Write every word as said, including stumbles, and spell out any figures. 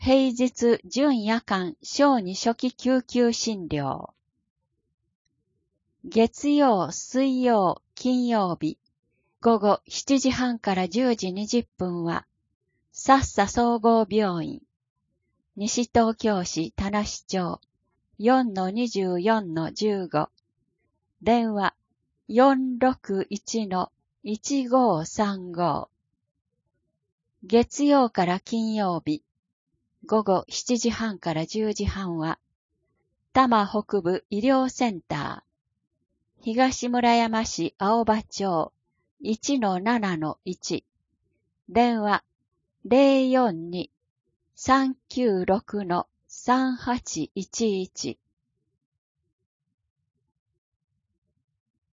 平日準夜間小児初期救急診療。月曜、水曜、金曜日、午後しちじはんからじゅうじにじゅっぷんは、さっさ総合病院、西東京市田無町 よんのにじゅうよんのじゅうご、電話 よんろくいちのいちごさんご。月曜から金曜日、午後しちじはんからじゅうじはんは、多摩北部医療センター、東村山市青葉町 いちのななのいち、電話 ゼロよんに さんきゅうろくのさんはちいちいち。